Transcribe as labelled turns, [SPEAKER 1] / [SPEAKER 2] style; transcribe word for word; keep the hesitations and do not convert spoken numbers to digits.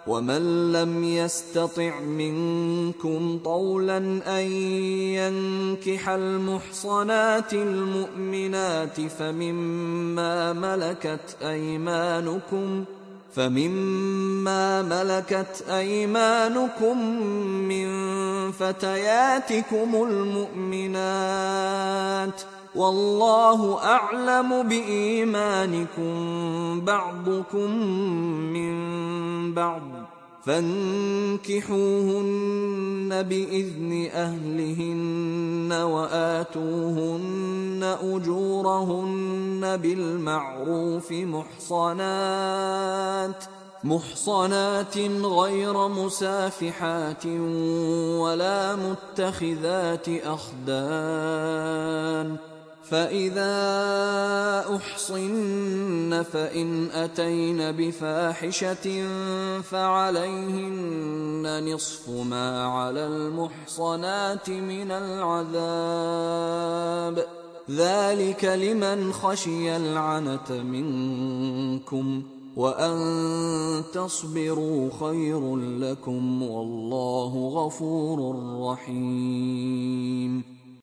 [SPEAKER 1] ومن لم يستطع منكم طولا أن ينكح المحصنات المؤمنات فمما ملكت أيمانكم فمما ملكت أيمانكم من فتياتكم المؤمنات، والله أعلم بإيمانكم بعضكم من بعض، فانكحوهن بإذن أهلهن وآتوهن أجورهن بالمعروف محصنات محصنات غير مسافحات ولا متخذات أخدان، فإذا أحصن فإن أتين بفاحشة فعليهن نصف ما على المحصنات من العذاب، ذلك لمن خشي العنة منكم، وأن تصبروا خير لكم والله غفور رحيم.